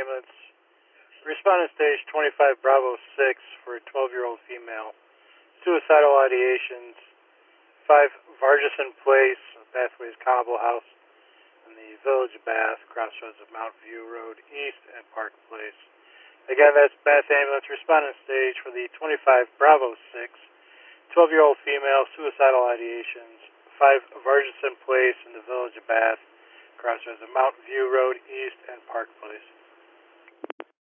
ambulance. Respondent stage 25 Bravo 6 for a 12-year-old female. Suicidal ideations. 5 Vargison Place, Pathways Cobble House in the Village of Bath, crossroads of Mount View Road East and Park Place. Again, that's Bath Ambulance respondent stage for the 25 Bravo 6, 12-year-old female, suicidal ideations, 5 Vargison Place in the Village of Bath, crossroads of Mount View Road East and Park Place.